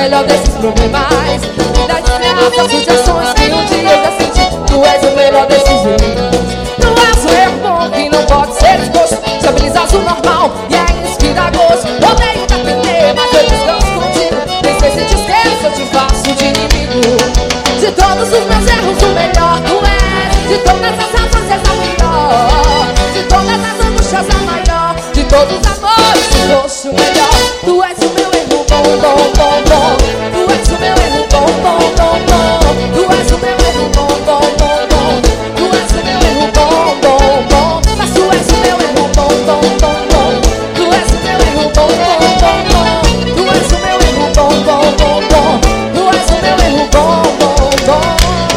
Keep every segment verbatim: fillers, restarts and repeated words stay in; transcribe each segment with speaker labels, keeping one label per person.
Speaker 1: melhor desses problemas. Me dá desgraça, sugestões que um dia eu já senti. Tu és o melhor desses erros. Tu és um erro bom que não pode ser exposto. Estabilizas o normal e é isso que dá gosto. Odeio depender, mas eu descanso contigo. Nem sei se te esqueço, eu te faço de inimigo. De todos os meus erros, o melhor tu és. De todas as razões, és a melhor. De todas as angústias, a maior. De todos os amores, tu foste o melhor. Tu és o meu erro bom, bom, bom, bom. Tu és o meu erro bom, bom, bom, bom. Tu és o meu erro bom, bom, bom, bom. Tu és o meu erro bom, bom, bom. Mas tu és o meu erro bom, bom, bom, bom. Tu és o meu erro bom, bom, bom, bom. Tu és o meu erro bom, bom, bom, bom. Tu és o meu erro bom, bom, bom.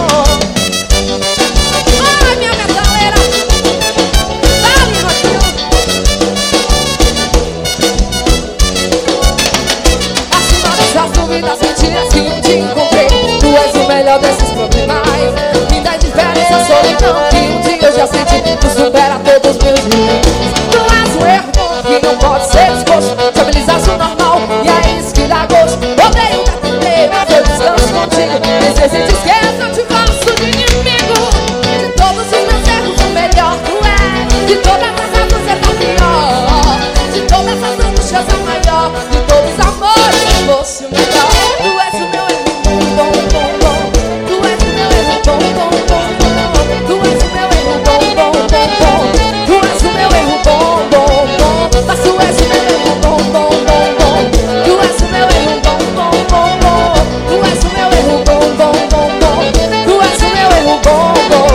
Speaker 1: Ai, minha metaleira. Dá-me, Roquinho. Acima dessas dúvidas, mentiras que um dia encontrei. Tu és o melhor desses problemas. Me dá diferença, solidão que um dia eu já senti. Tu supera todos os meus limites. Tu és um erro bom que não pode ser exposto. Estabilizas o normal e é isso que dá gosto. Odeio depender, mas eu descanso contigo. Nem sei se te esqueço, eu te faço de inimigo. De todos os meus erros, o melhor tu és. De todas as razões, és a pior. De todas as angústias, a maior. De todos os amores, tu fosse o melhor. Tu és o meu erro bom, bom, bom, bom. Tu és o meu erro bom, bom, bom, bom. Tu és o meu erro bom, bom, bom, bom. Tu és o meu erro bom, bom, bom. Mas tu és o meu erro bom, bom, bom, bom. Tu és o meu erro bom, bom, bom, bom. Tu és o meu erro bom, bom, bom, bom. Tu és o meu erro bom, bom,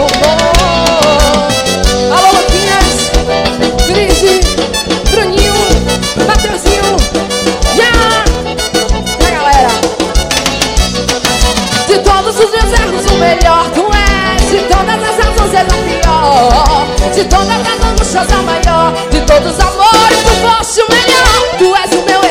Speaker 1: bom. Alô, Luquinhas, Cris, Bruninho, Mateuzinho, já! E a galera? De todos os meus erros, o melhor tu és. De todas as razões, és a pior. De todas as angústias, a maior. De todos os amores, tu foste o melhor. Tu és o meu